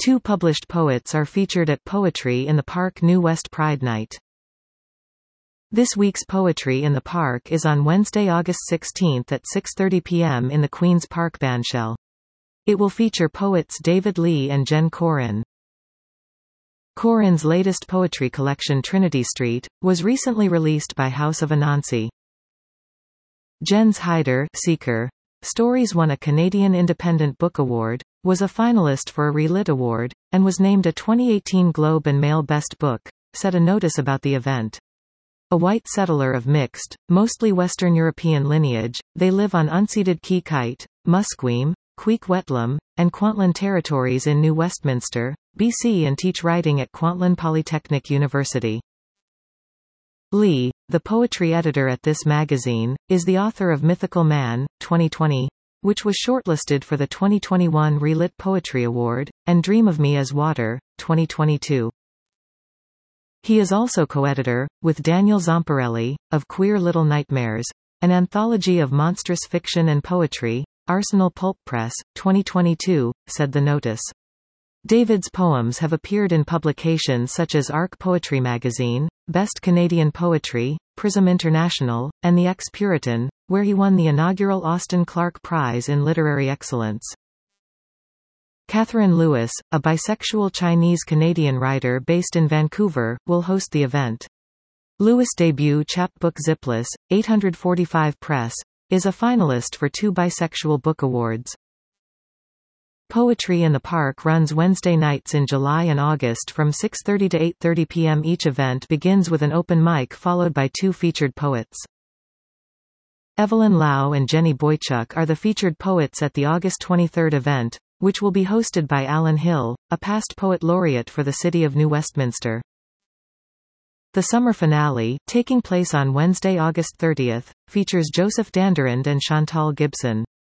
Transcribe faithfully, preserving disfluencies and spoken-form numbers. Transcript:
Two published poets are featured at Poetry in the Park New West Pride Night. This week's Poetry in the Park is on Wednesday, August sixteenth at six thirty p m in the Queen's Park Bandshell. It will feature poets David Lee and Jen Corin. Corin's latest poetry collection Trinity Street was recently released by House of Anansi. Jens Heider Seeker Stories won a Canadian Independent Book Award, was a finalist for a Relit Award, and was named a twenty eighteen Globe and Mail Best Book, said a notice about the event. A white settler of mixed, mostly Western European lineage, they live on unceded Kikite, Musqueam, Queequetlam, and Kwantlen territories in New Westminster, B C and teach writing at Kwantlen Polytechnic University. Lee, the poetry editor at this magazine, is the author of Mythical Man, twenty twenty, which was shortlisted for the twenty twenty-one Relit Poetry Award, and Dream of Me as Water, twenty twenty-two. He is also co-editor, with Daniel Zamparelli, of Queer Little Nightmares, an anthology of monstrous fiction and poetry, Arsenal Pulp Press, twenty twenty-two, said the notice. David's poems have appeared in publications such as Arc Poetry Magazine, Best Canadian Poetry, Prism International, and The Ex-Puritan, where he won the inaugural Austin Clarke Prize in Literary Excellence. Catherine Lewis, a bisexual Chinese-Canadian writer based in Vancouver, will host the event. Lewis' debut chapbook Zipless, eight forty-five Press, is a finalist for two bisexual book awards. Poetry in the Park runs Wednesday nights in July and August from six thirty to eight thirty p m Each event begins with an open mic followed by two featured poets. Evelyn Lau and Jenny Boychuk are the featured poets at the August twenty-third event, which will be hosted by Alan Hill, a past poet laureate for the City of New Westminster. The summer finale, taking place on Wednesday, August thirtieth, features Joseph Dandurand and Chantal Gibson.